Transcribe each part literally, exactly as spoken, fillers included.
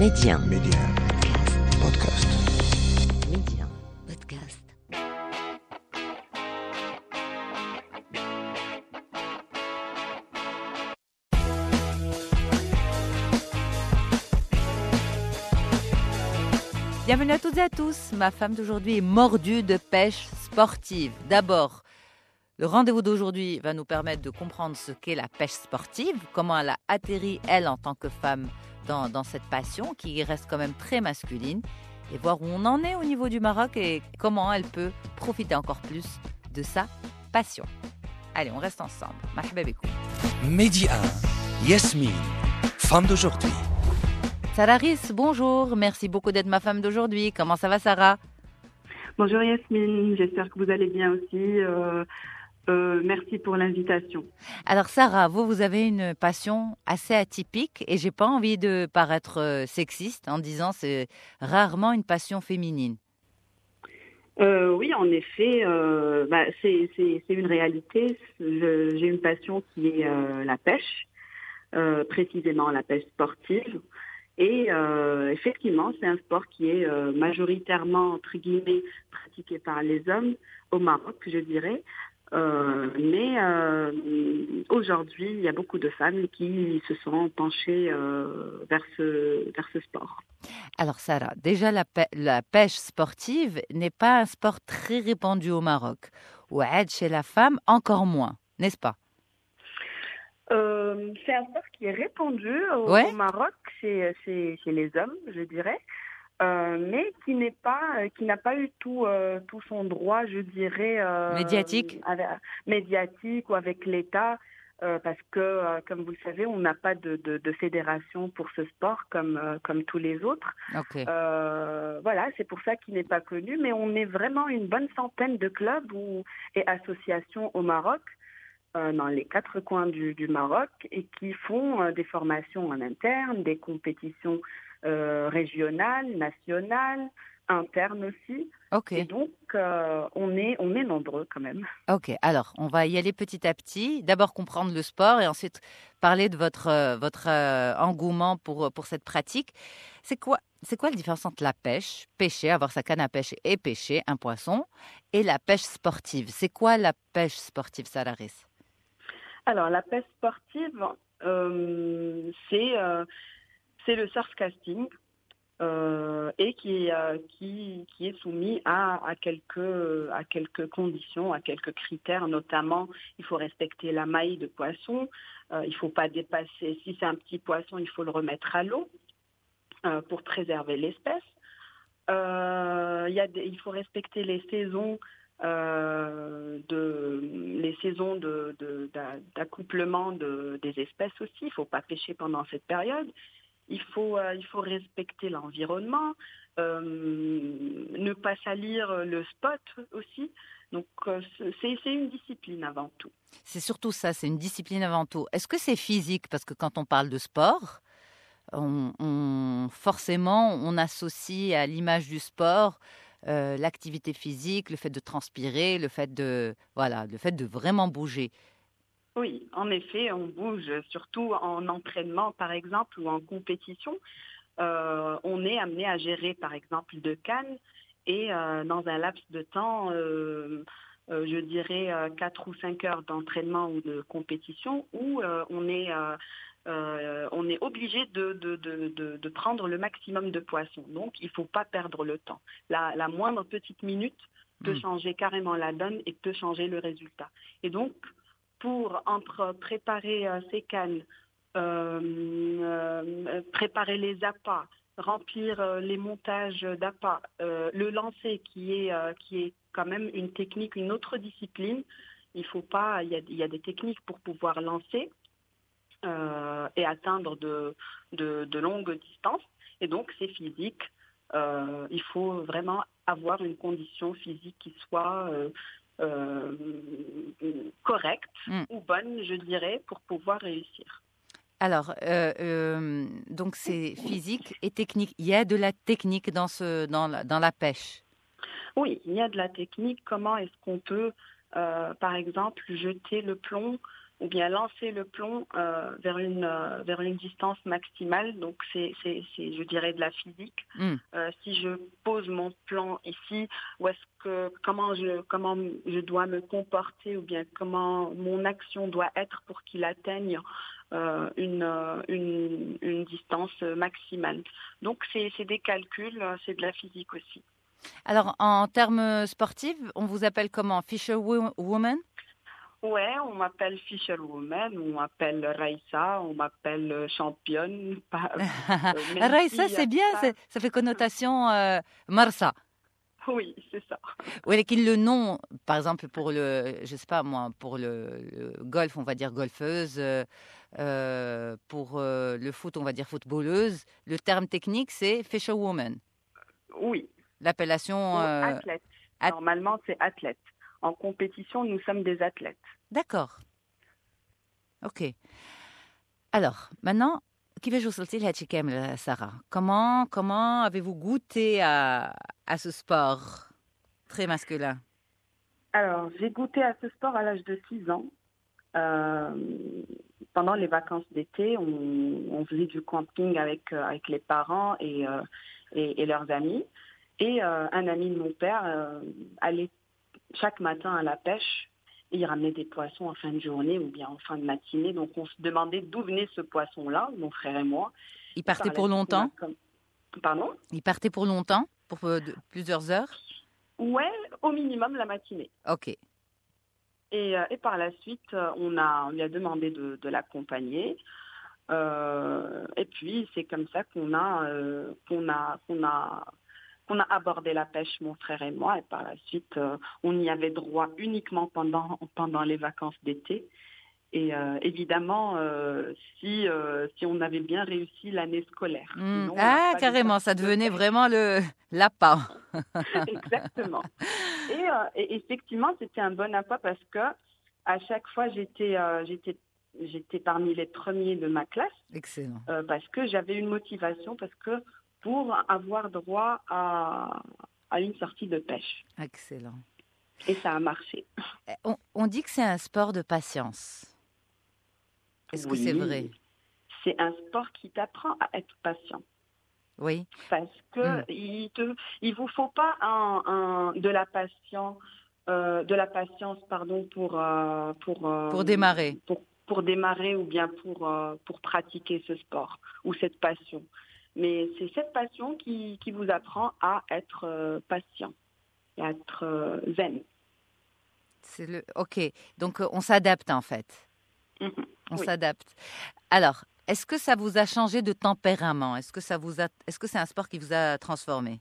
Média. Média. Podcast. Média. Podcast. Bienvenue à toutes et à tous. Ma femme d'aujourd'hui est mordue de pêche sportive. D'abord, le rendez-vous d'aujourd'hui va nous permettre de comprendre ce qu'est la pêche sportive, comment elle a atterri, elle, en tant que femme, dans, dans cette passion qui reste quand même très masculine, et voir où on en est au niveau du Maroc et comment elle peut profiter encore plus de sa passion. Allez, on reste ensemble. Marhaba bikoum. Midi un, Yasmine, femme d'aujourd'hui. Sarah Riss, bonjour. Merci beaucoup d'être ma femme d'aujourd'hui. Comment ça va, Sarah? Bonjour Yasmine, j'espère que vous allez bien aussi. Euh, euh, merci pour l'invitation. Alors Sarah, vous, vous avez une passion assez atypique et j'ai pas envie de paraître euh, sexiste en disant c'est rarement une passion féminine. Euh, oui, en effet, euh, bah, c'est, c'est, c'est une réalité. Je, j'ai une passion qui est euh, la pêche, euh, précisément la pêche sportive. Et euh, effectivement, c'est un sport qui est euh, majoritairement, entre guillemets, pratiqué par les hommes au Maroc, je dirais. Euh, mais euh, aujourd'hui, il y a beaucoup de femmes qui se sont penchées euh, vers ce, vers ce sport. Alors Sarah, déjà la, pê- la pêche sportive n'est pas un sport très répandu au Maroc. Ou chez la femme, encore moins, n'est-ce pas? Euh, c'est un sport qui est répandu au, Ouais. au Maroc chez, chez, chez les hommes, je dirais, euh, mais qui n'est pas, qui n'a pas eu tout, euh, tout son droit, je dirais, euh, Médiatique. avec- médiatique ou avec l'État, euh, parce que, euh, comme vous le savez, on n'a pas de, de, de fédération pour ce sport comme, euh, comme tous les autres. Ok. Euh, voilà, c'est pour ça qu'il n'est pas connu, mais on est vraiment une bonne centaine de clubs ou, et associations au Maroc, euh, dans les quatre coins du, du Maroc, et qui font euh, des formations en interne, des compétitions euh, régionales, nationales, internes aussi. Ok. Et donc, euh, on est, on est nombreux quand même. Ok, alors on va y aller petit à petit. D'abord comprendre le sport et ensuite parler de votre, euh, votre euh, engouement pour, pour cette pratique. C'est quoi, c'est quoi la différence entre la pêche, pêcher, avoir sa canne à pêche et pêcher un poisson, et la pêche sportive? C'est quoi la pêche sportive, Sarah Riss? Alors, la pêche sportive, euh, c'est, euh, c'est le surfcasting. Euh, et qui, euh, qui, qui est soumis à, à, quelques, à quelques conditions, à quelques critères, notamment il faut respecter la maille de poisson, euh, il ne faut pas dépasser, si c'est un petit poisson, il faut le remettre à l'eau euh, pour préserver l'espèce. Euh, il y a des, il faut respecter les saisons, euh, de, les saisons de, de, d'a- d'accouplement de, des espèces aussi, il ne faut pas pêcher pendant cette période. Il faut, euh, il faut respecter l'environnement, euh, ne pas salir le spot aussi. Donc, euh, c'est, c'est une discipline avant tout. C'est surtout ça, c'est une discipline avant tout. Est-ce que c'est physique? Parce que quand on parle de sport, on, on- forcément, on associe à l'image du sport euh, l'activité physique, le fait de transpirer, le fait de, voilà, le fait de vraiment bouger. Oui, en effet, on bouge, surtout en entraînement, par exemple, ou en compétition. Euh, on est amené à gérer, par exemple, deux cannes et euh, dans un laps de temps, euh, euh, je dirais euh, quatre ou cinq heures d'entraînement ou de compétition, où euh, on est, euh, euh, on est obligé de, de, de, de, de prendre le maximum de poissons. Donc, il ne faut pas perdre le temps. La, la moindre petite minute peut Mm. changer carrément la donne et peut changer le résultat. Et donc, pour entre préparer euh, ces cannes, euh, euh, préparer les appâts, remplir euh, les montages d'appâts, euh, le lancer qui est, euh, qui est quand même une technique, une autre discipline. Il faut pas, il y a, il y a des techniques pour pouvoir lancer euh, et atteindre de, de, de longues distances. Et donc c'est physique. Euh, il faut vraiment avoir une condition physique qui soit euh, euh, correcte Mm. ou bonne, je dirais, pour pouvoir réussir. Alors, euh, euh, donc c'est physique et technique. Il y a de la technique dans, ce, dans, la, dans la pêche. Oui, il y a de la technique. Comment est-ce qu'on peut, euh, par exemple, jeter le plomb ou bien lancer le plomb euh, vers une euh, vers une distance maximale. Donc c'est c'est, c'est je dirais de la physique. Mm. Euh, si je pose mon plan ici, où est-ce que comment je comment je dois me comporter, ou bien comment mon action doit être pour qu'il atteigne euh, une, une une distance maximale. Donc c'est c'est des calculs, c'est de la physique aussi. Alors, en termes sportifs, on vous appelle comment? Fisherwoman? Ouais, on m'appelle Fisherwoman, on m'appelle Raissa, on m'appelle championne. Pas, euh, même Raissa, si, c'est bien, ça... c'est, ça fait connotation euh, Marsa. Oui, c'est ça. Oui, le nom, par exemple, pour le, je sais pas moi, pour le, le golf, on va dire golfeuse, euh, euh, pour euh, le foot, on va dire footballeuse. Le terme technique, c'est Fisherwoman. Oui. L'appellation... Euh, athlète. At... Normalement, c'est athlète. En compétition, nous sommes des athlètes. D'accord. Ok. Alors, maintenant, qui va jouer le Sarah? Comment, comment avez-vous goûté à, à ce sport très masculin? Alors, j'ai goûté à ce sport à l'âge de six ans. Euh, pendant les vacances d'été, on, on faisait du camping avec, euh, avec les parents et, euh, et, et leurs amis. Et euh, un ami de mon père euh, allait chaque matin à la pêche et il ramenait des poissons en fin de journée ou bien en fin de matinée. Donc on se demandait d'où venait ce poisson-là, mon frère et moi. Il partait pour longtemps? Comme... Pardon? Il partait pour longtemps? Pour euh, de, plusieurs heures? Ouais, au minimum la matinée. Ok. Et, euh, et par la suite, on, a, on lui a demandé de, de l'accompagner. Euh, et puis c'est comme ça qu'on a, euh, qu'on a, qu'on a On a abordé la pêche, mon frère et moi, et par la suite, euh, on y avait droit uniquement pendant, pendant les vacances d'été. Et euh, évidemment, euh, si, euh, si on avait bien réussi l'année scolaire. Mmh. Sinon, ah, carrément, ça devenait de vraiment le l'appât. Exactement. Et, euh, et effectivement, c'était un bon appât parce que à chaque fois, j'étais, euh, j'étais, j'étais parmi les premiers de ma classe. Excellent. Euh, parce que j'avais une motivation, parce que pour avoir droit à, à une sortie de pêche. Excellent. Et ça a marché. On, on dit que c'est un sport de patience. Est-ce oui, que c'est vrai? C'est un sport qui t'apprend à être patient. Oui. Parce que mm. il te, il vous faut pas un, un, de la patience, euh, de la patience, pardon, pour euh, pour euh, pour démarrer. Pour, pour démarrer ou bien pour euh, pour pratiquer ce sport ou cette passion. Mais c'est cette passion qui, qui vous apprend à être euh, patient, à être euh, zen. C'est le... Ok, donc euh, on s'adapte en fait. Mm-hmm. On oui. s'adapte. Alors, est-ce que ça vous a changé de tempérament? Est-ce que ça vous a... Est-ce que c'est un sport qui vous a transformé?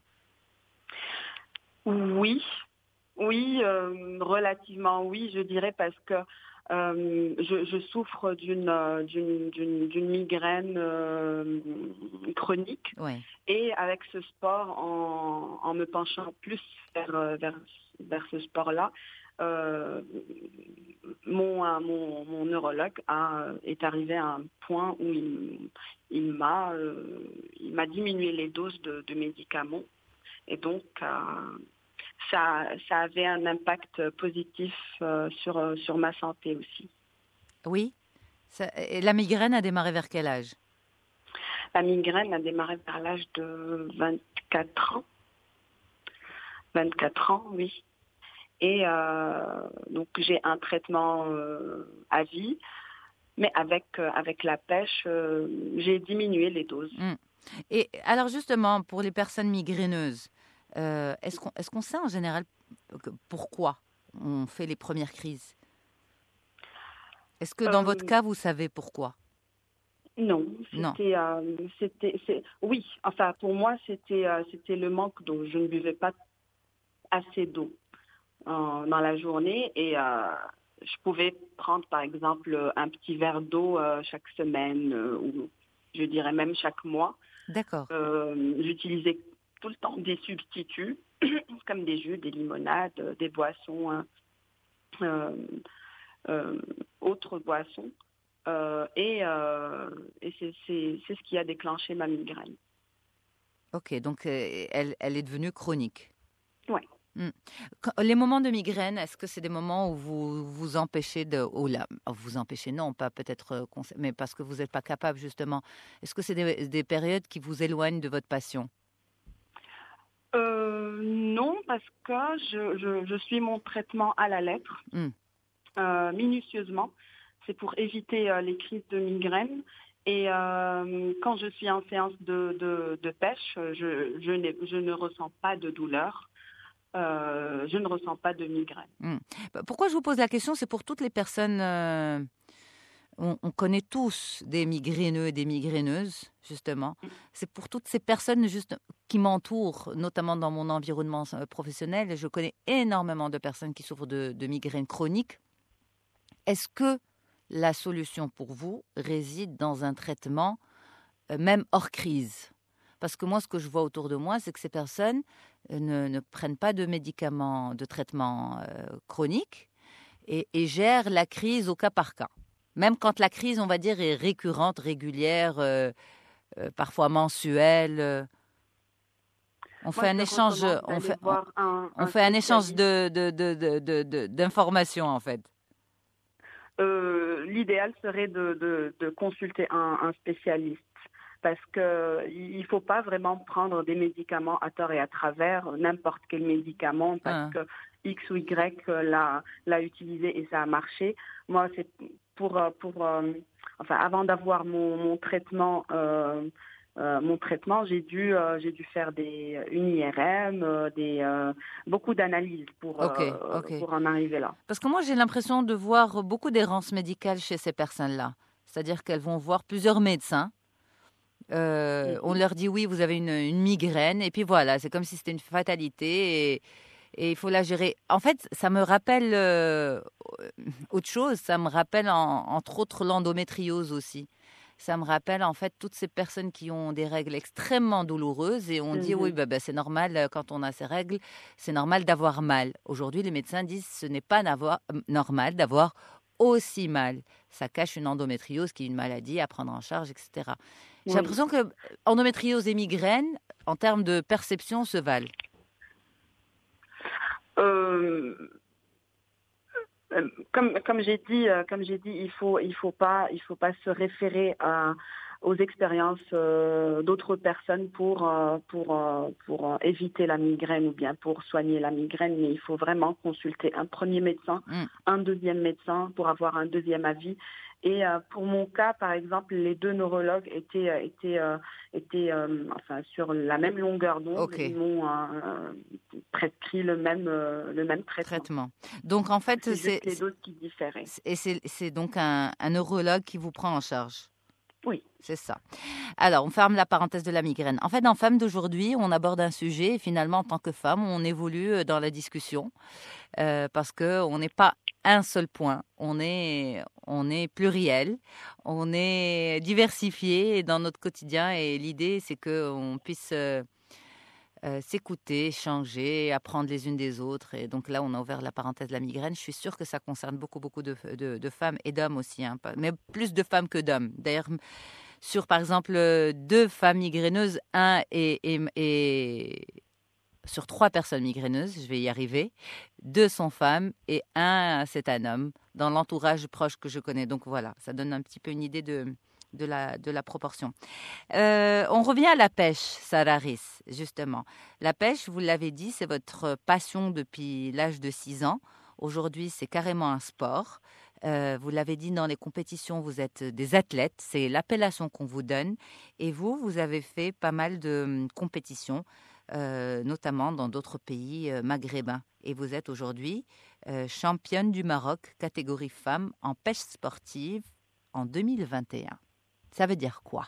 Oui, oui, euh, relativement oui, je dirais, parce que Euh, je, je souffre d'une, d'une, d'une, d'une migraine euh, chronique. Ouais. Et avec ce sport, en, en me penchant plus vers, vers, vers ce sport-là, euh, mon, mon, mon neurologue a, est arrivé à un point où il, il, m'a, euh, il m'a diminué les doses de, de médicaments. Et donc... Euh, Ça, ça avait un impact positif euh, sur, sur ma santé aussi. Oui. Ça, et la migraine a démarré vers quel âge? La migraine a démarré vers l'âge de vingt-quatre ans. vingt-quatre ans, oui. Et euh, donc j'ai un traitement euh, à vie, mais avec, euh, avec la pêche, euh, j'ai diminué les doses. Mmh. Et alors justement, pour les personnes migraineuses, Euh, est-ce qu'on, est-ce qu'on sait en général pourquoi on fait les premières crises? Est-ce que dans euh, votre cas, vous savez pourquoi? Non, c'était, non. Euh, c'était c'est, oui, enfin pour moi, c'était, euh, c'était le manque d'eau. Je ne buvais pas assez d'eau euh, dans la journée et euh, je pouvais prendre par exemple un petit verre d'eau euh, chaque semaine euh, ou je dirais même chaque mois. D'accord. Euh, j'utilisais tout le temps des substituts, comme des jus, des limonades, des boissons, hein, euh, euh, autres boissons. Euh, et euh, et c'est, c'est, c'est ce qui a déclenché ma migraine. Ok, donc euh, elle, elle est devenue chronique. Oui. Mm. Quand- Les moments de migraine, est-ce que c'est des moments où vous vous empêchez de... Oh là, vous empêchez, non, pas peut-être, euh, conse- mais parce que vous n'êtes pas capable, justement. Est-ce que c'est des, des périodes qui vous éloignent de votre passion? Euh, non, parce que je, je, je suis mon traitement à la lettre, Mm. euh, minutieusement. C'est pour éviter euh, les crises de migraine. Et euh, quand je suis en séance de, de, de pêche, je, je, n'ai- je ne ressens pas de douleur. Euh, je ne ressens pas de migraine. Mm. Bah, Pourquoi je vous pose la question? C'est pour toutes les personnes... euh, on, on connaît tous des migraineux et des migraineuses, justement. C'est pour toutes ces personnes juste qui m'entourent, notamment dans mon environnement euh, professionnel. Je connais énormément de personnes qui souffrent de, de migraines chroniques. Est-ce que la solution pour vous réside dans un traitement, euh, même hors crise? Parce que moi, ce que je vois autour de moi, c'est que ces personnes euh, ne, ne prennent pas de médicaments de traitement euh, chronique et, et gèrent la crise au cas par cas. Même quand la crise, on va dire, est récurrente, régulière, euh, euh, parfois mensuelle. euh, on Moi, fait un je échange, recommande on d'aller fait, on, voir un, on un fait un échange spécialiste. de, de, de, de, de- de- d'informations, en fait. Euh, l'idéal serait de, de, de consulter un, un spécialiste parce que il ne faut pas vraiment prendre des médicaments à tort et à travers, n'importe quel médicament parce Hein. que X ou Y l'a, l'a utilisé et ça a marché. Moi, c'est pour, pour euh, enfin, avant d'avoir mon, mon traitement, euh, euh, mon traitement, j'ai dû, euh, j'ai dû faire des, une I R M, euh, des, euh, beaucoup d'analyses pour, Ok, euh, ok. pour en arriver là. Parce que moi, j'ai l'impression de voir beaucoup d'errance médicale chez ces personnes-là. C'est-à-dire qu'elles vont voir plusieurs médecins. Euh, on Mhm. leur dit oui, vous avez une, une migraine, et puis voilà, c'est comme si c'était une fatalité, et, et il faut la gérer. En fait, ça me rappelle euh, autre chose, ça me rappelle en- entre autres l'endométriose aussi. Ça me rappelle en fait toutes ces personnes qui ont des règles extrêmement douloureuses et on dit oui, Mhm. bah, bah, c'est normal euh, quand on a ces règles, c'est normal d'avoir mal. Aujourd'hui, les médecins disent ce n'est pas n'avoir- euh, normal d'avoir aussi mal. Ça cache une endométriose qui est une maladie à prendre en charge, et cetera. J'ai Oui. l'impression que endométriose et migraine, en termes de perception, se valent. Euh, euh, comme comme j'ai dit, euh, comme j'ai dit, il faut il faut pas il faut pas se référer à aux expériences euh, d'autres personnes pour euh, pour euh, pour euh, éviter la migraine ou bien pour soigner la migraine, mais il faut vraiment consulter un premier médecin, Mm. un deuxième médecin pour avoir un deuxième avis. Et euh, pour mon cas, par exemple, les deux neurologues étaient euh, étaient euh, étaient euh, enfin sur la même longueur d'onde. Ok, Ils m'ont euh, prescrit le même euh, le même traitement. traitement. Donc en fait, C'est c'est juste les doses qui différaient. c'est- et c'est c'est donc un, un neurologue qui vous prend en charge. Oui. C'est ça. Alors, on ferme la parenthèse de la migraine. En fait, dans Femmes d'aujourd'hui, on aborde un sujet et finalement, en tant que femme, on évolue euh, dans la discussion euh, parce qu'on n'est pas un seul point. On est, on est pluriel, on est diversifié dans notre quotidien et l'idée, c'est qu'on puisse euh, euh, s'écouter, échanger, apprendre les unes des autres. Et donc là, on a ouvert la parenthèse de la migraine. Je suis sûre que ça concerne beaucoup, beaucoup de, de- de femmes et d'hommes aussi, hein, pas- mais plus de femmes que d'hommes. D'ailleurs, sur, par exemple, euh, deux femmes migraineuses, un et, et, et- sur trois personnes migraineuses, je vais y arriver, deux sont femmes et un, c'est un homme, dans l'entourage proche que je connais. Donc voilà, ça donne un petit peu une idée de, de, la, de la proportion. Euh, on revient à la pêche, Sararis, justement. La pêche, vous l'avez dit, c'est votre passion depuis l'âge de six ans. Aujourd'hui, c'est carrément un sport. Euh, vous l'avez dit, dans les compétitions, vous êtes des athlètes, c'est l'appellation qu'on vous donne. Et vous, vous avez fait pas mal de hum, compétitions, euh, notamment dans d'autres pays euh, maghrébins. Et vous êtes aujourd'hui euh, championne du Maroc, catégorie femmes, en pêche sportive en deux mille vingt et un. Ça veut dire quoi?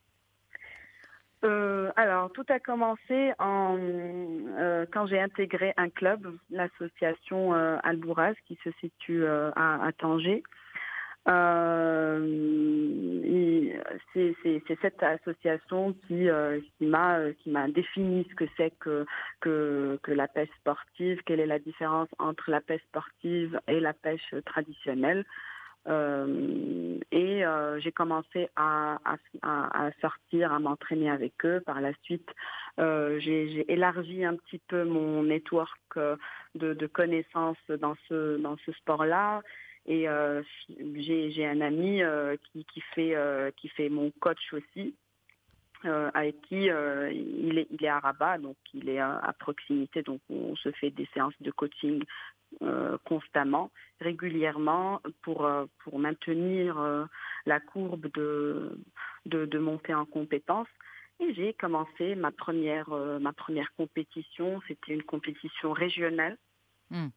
Euh, alors, tout a commencé en, euh, quand j'ai intégré un club, l'association euh, Al-Bouraz, qui se situe euh, à, à Tanger. Euh, et c'est, c'est, c'est cette association qui, euh, qui m'a, qui m'a défini ce que c'est que, que, que la pêche sportive, quelle est la différence entre la pêche sportive et la pêche traditionnelle. Euh, et euh, j'ai commencé à, à, à sortir, à m'entraîner avec eux. Par la suite, euh, j'ai, j'ai élargi un petit peu mon network de, de connaissances dans ce, dans ce sport-là. Et euh, j'ai, j'ai un ami euh, qui, qui, fait, euh, qui fait mon coach aussi. Euh, avec qui euh, il, est, il est à Rabat, donc il est à, à proximité, donc on se fait des séances de coaching euh, constamment, régulièrement, pour, euh, pour maintenir euh, la courbe de, de, de montée en compétences. Et j'ai commencé ma première, euh, ma première compétition, c'était une compétition régionale. Mmh.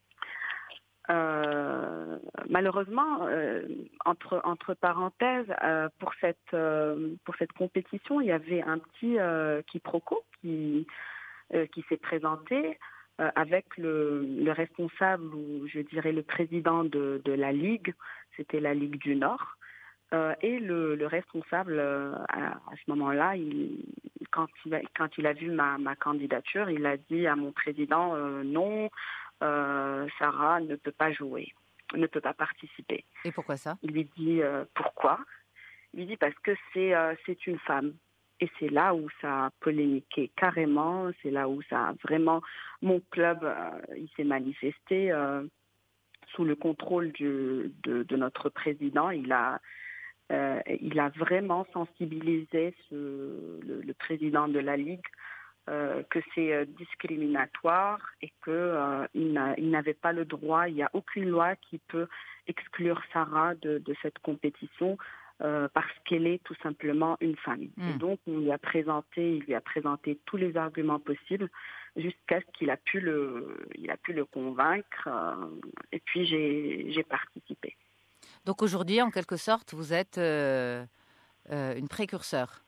Euh, malheureusement, euh, entre, entre parenthèses, euh, pour, cette, euh, pour cette compétition, il y avait un petit euh, quiproquo qui, euh, qui s'est présenté euh, avec le, le responsable, ou je dirais le président de, de la Ligue, c'était la Ligue du Nord. Euh, et le, le responsable, euh, à, à ce moment-là, il, quand, il a, quand il a vu ma, ma candidature, il a dit à mon président euh, non. Euh, Sarah ne peut pas jouer, ne peut pas participer. Et pourquoi ça ? Il lui dit euh, pourquoi ? Il lui dit parce que c'est, euh, c'est une femme. Et c'est là où ça a polémiqué carrément, c'est là où ça a vraiment... Mon club, euh, il s'est manifesté euh, sous le contrôle du, de, de notre président. Il a, euh, il a vraiment sensibilisé ce, le, le président de la Ligue Euh, que c'est euh, discriminatoire et qu'il euh, n'a, il n'avait pas le droit, il n'y a aucune loi qui peut exclure Sarah de, de cette compétition euh, parce qu'elle est tout simplement une femme. Mmh. Et donc on lui a présenté, il lui a présenté tous les arguments possibles jusqu'à ce qu'il a pu le, il a pu le convaincre euh, et puis j'ai, j'ai participé. Donc aujourd'hui, en quelque sorte, vous êtes euh, euh, une précurseur.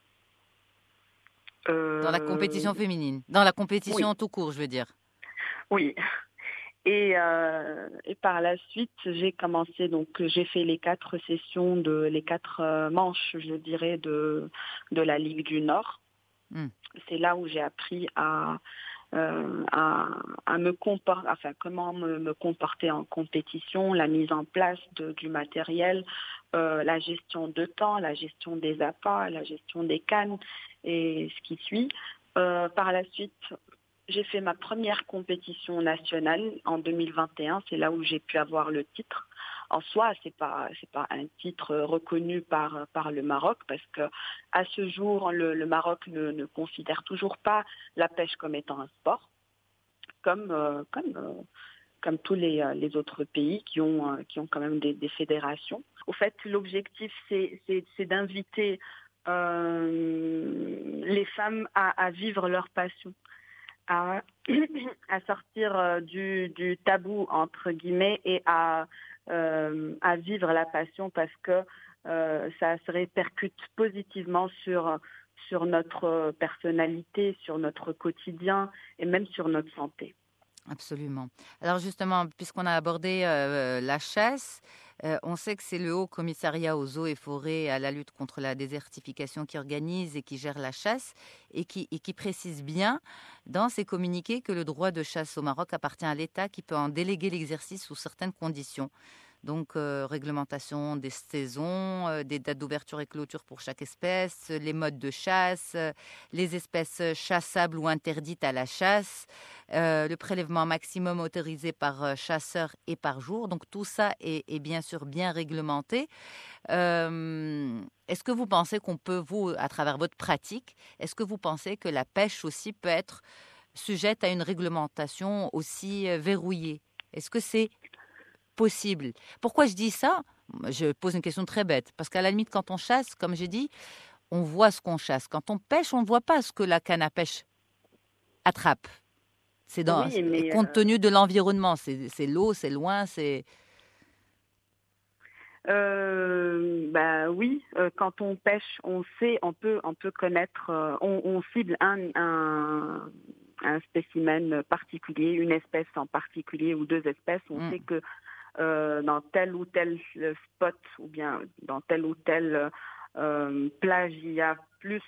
Euh, dans la compétition féminine, dans la compétition oui. tout court, je veux dire. Oui. Et, euh, et par la suite, j'ai commencé, donc j'ai fait les quatre sessions, de, les quatre euh, manches, je dirais, de, de la Ligue du Nord. Mm. C'est là où j'ai appris à, euh, à, à me comporter, enfin comment me, me comporter en compétition, la mise en place de, du matériel, euh, la gestion de temps, la gestion des appâts, la gestion des cannes et ce qui suit. Euh, par la suite, j'ai fait ma première compétition nationale en deux mille vingt et un. C'est là où j'ai pu avoir le titre. En soi, c'est pas c'est pas un titre reconnu par par le Maroc parce que à ce jour, le, le Maroc ne, ne considère toujours pas la pêche comme étant un sport, comme euh, comme euh, comme tous les les autres pays qui ont euh, qui ont quand même des, des fédérations. Au fait, l'objectif c'est c'est, c'est d'inviter euh, les femmes à, à vivre leur passion. À, à sortir du, du tabou entre guillemets et à, euh, à vivre la passion parce que euh, ça se répercute positivement sur, sur notre personnalité, sur notre quotidien et même sur notre santé. Absolument. Alors justement, puisqu'on a abordé euh, la chasse, euh, on sait que c'est le Haut Commissariat aux eaux et forêts et à la lutte contre la désertification qui organise et qui gère la chasse et qui, et qui précise bien dans ses communiqués que le droit de chasse au Maroc appartient à l'État qui peut en déléguer l'exercice sous certaines conditions. Donc, euh, réglementation des saisons, euh, des dates d'ouverture et clôture pour chaque espèce, les modes de chasse, euh, les espèces chassables ou interdites à la chasse, euh, le prélèvement maximum autorisé par euh, chasseur et par jour. Donc, tout ça est, est bien sûr bien réglementé. Euh, est-ce que vous pensez qu'on peut, vous, à travers votre pratique, est-ce que vous pensez que la pêche aussi peut être sujette à une réglementation aussi euh, verrouillée ? Est-ce que c'est possible? Pourquoi je dis ça? Je pose une question très bête. Parce qu'à la limite, quand on chasse, comme j'ai dit, on voit ce qu'on chasse. Quand on pêche, on ne voit pas ce que la canne à pêche attrape. C'est dans, oui, mais compte euh... tenu de l'environnement. C'est, c'est l'eau, c'est loin, c'est... Euh, bah oui, euh, quand on pêche, on sait, on peut, on peut connaître, euh, on, on cible un, un, un spécimen particulier, une espèce en particulier ou deux espèces. On mm. sait que euh, dans tel ou tel spot ou bien dans telle ou telle euh, plage, il y a plus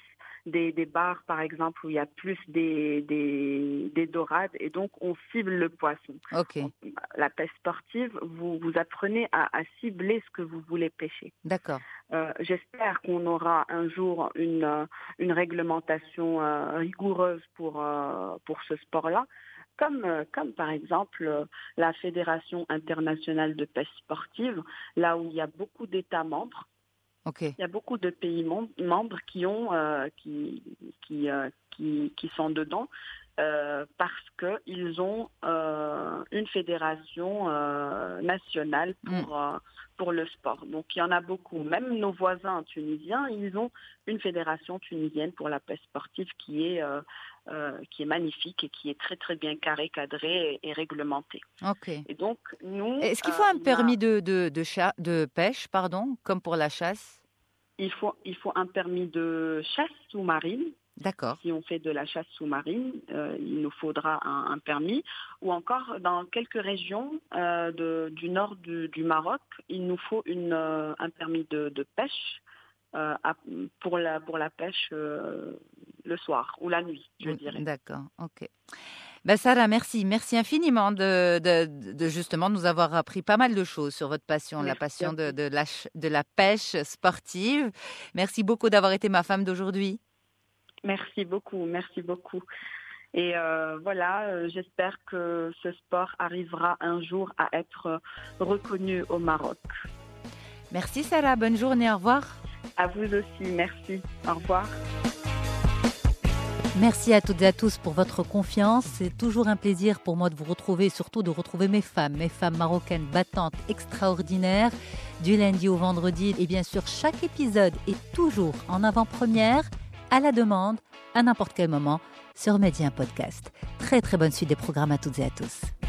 des, des bars, par exemple, où il y a plus des, des, des dorades, et donc on cible le poisson. Ok, La pêche sportive, vous, vous apprenez à, à cibler ce que vous voulez pêcher. d'accord. Euh, j'espère qu'on aura un jour une, euh, une réglementation euh, rigoureuse pour, euh, pour ce sport-là, comme, euh, comme par exemple euh, la Fédération internationale de pêche sportive, là où il y a beaucoup d'États membres. Ok, Il y a beaucoup de pays mem- membres qui ont euh, qui qui, euh, qui qui sont dedans euh, parce que ils ont euh, une fédération euh, nationale pour euh, pour le sport. Donc il y en a beaucoup. Même nos voisins tunisiens, ils ont une fédération tunisienne pour la pêche sportive qui est euh, euh, qui est magnifique et qui est très très bien carrée, cadrée et, et réglementée. ok. Et donc nous, Est-ce qu'il euh, faut un il y a- permis de, de, de, cha- de pêche, pardon, comme pour la chasse? il faut il faut un permis de chasse sous-marine. D'accord. Si on fait de la chasse sous-marine, euh, il nous faudra un, un permis. Ou encore, dans quelques régions euh, de, du nord du, du Maroc, il nous faut une, euh, un permis de, de pêche euh, à- pour, la, pour la pêche euh, le soir ou la nuit, je Oui, dirais. d'accord, ok. Ben Sarah, merci, merci infiniment de, de, de justement nous avoir appris pas mal de choses sur votre passion, la Merci passion à de, vous. de, la, ch- de la pêche sportive. Merci beaucoup d'avoir été ma femme d'aujourd'hui. Merci beaucoup, merci beaucoup. Et euh, voilà, euh, j'espère que ce sport arrivera un jour à être reconnu au Maroc. Merci Sarah, bonne journée, au revoir. À vous aussi, merci. Au revoir. Merci à toutes et à tous pour votre confiance. C'est toujours un plaisir pour moi de vous retrouver, surtout de retrouver mes femmes, mes femmes marocaines battantes, extraordinaires, du lundi au vendredi. Et bien sûr, chaque épisode est toujours en avant-première, à la demande, à n'importe quel moment, sur Média Podcast. Très très bonne suite des programmes à toutes et à tous.